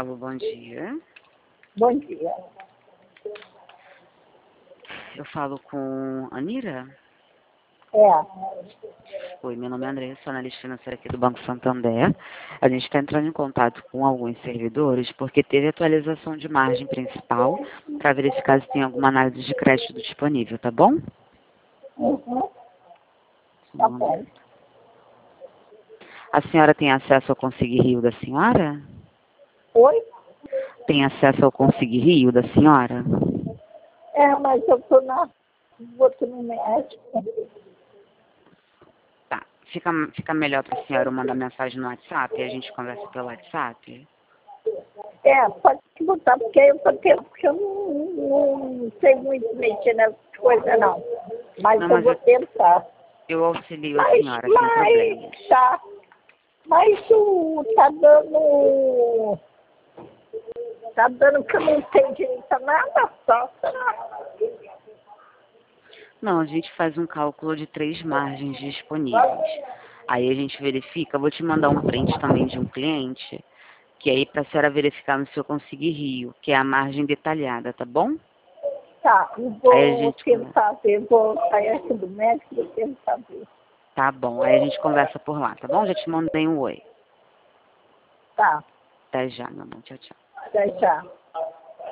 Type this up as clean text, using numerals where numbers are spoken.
Alô, bom dia. Bom dia. Eu falo com Anira? É. Oi, meu nome é Andressa, sou analista financeira aqui do Banco Santander. A gente está entrando em contato com alguns servidores porque teve atualização de margem principal para verificar se tem alguma análise de crédito disponível, tá bom? Uhum. Tá bom. A senhora tem acesso ao Conseguir Rio da senhora? Oi? Tem acesso ao Conseguir Rio da senhora? É, mas eu tô vou no médico. Tá. Fica melhor para a senhora eu mandar mensagem no WhatsApp e a gente conversa pelo WhatsApp? É, pode botar, porque eu não sei muito mexer nessas coisas, não. Mas Não, eu mas vou tentar. eu auxilio a senhora sem problemas. Tá. Mas tá dando que eu não tenho direito a nada, só. Não, a gente faz um cálculo de 3 margens disponíveis. Aí a gente verifica, vou te mandar um print também de um cliente, que aí para a senhora verificar no seu Conseguir Rio, que é a margem detalhada, tá bom? Tá, eu Aí a vou gente tentar ver, vou sair aqui do médico e vou tentar ver. tá bom, aí a gente conversa por lá, tá bom? Já te mandei um oi. Tá, Até já, meu amor. Tchau, tchau. até já.